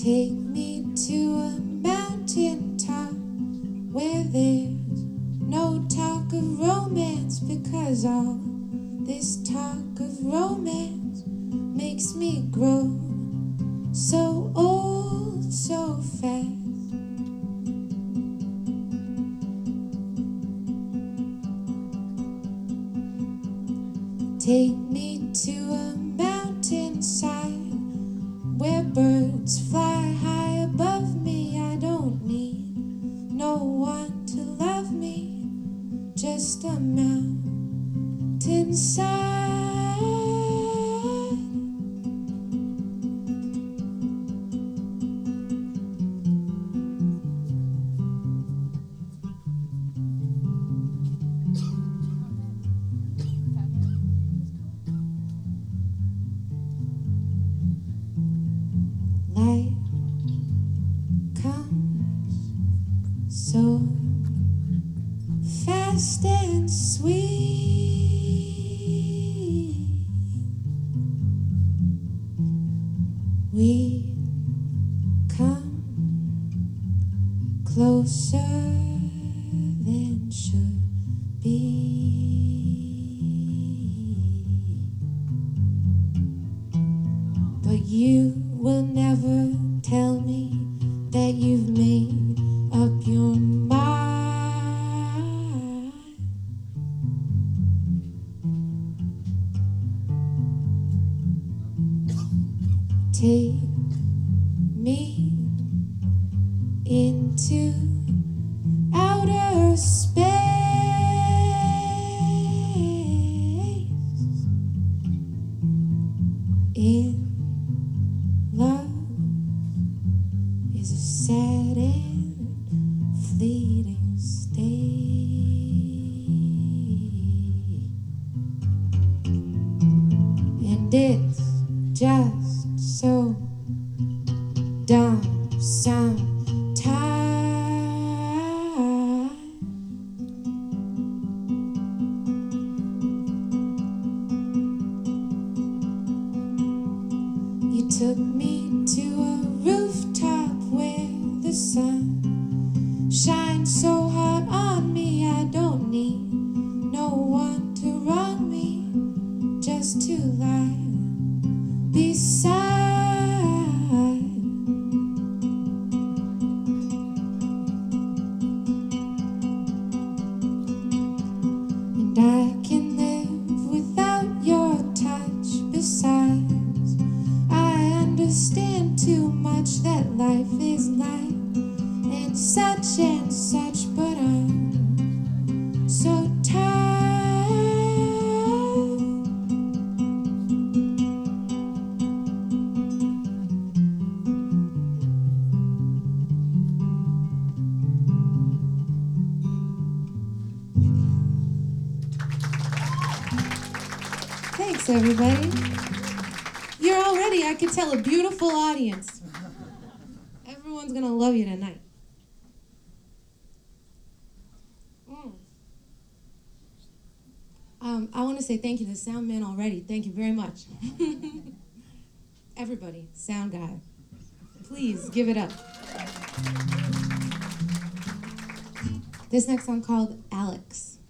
Take me to a mountain top where there's no talk of romance, because all this talk of romance makes me grow so old so fast. Take me to a mountainside where birds fly high above me. I don't need no one to love me, just a mountainside. Life comes so fast and sweet. We come closer than should be. But you will never tell me that you've made up your mind. Take me into outer space. In love is a sad and fleeting state, and it's just so dumb sometimes. You took me to a rooftop where the sun shines so hard on me. I don't need no one to wrong me, just to lie beside. And I can live without your touch. Besides, I understand too much that life is life and such, but I'm so tired. Thanks, everybody. You're already, I could tell, a beautiful audience. Everyone's gonna love you tonight. I want to say thank you to the sound man already. Thank you very much. Everybody, sound guy, please give it up. This next song called Alex.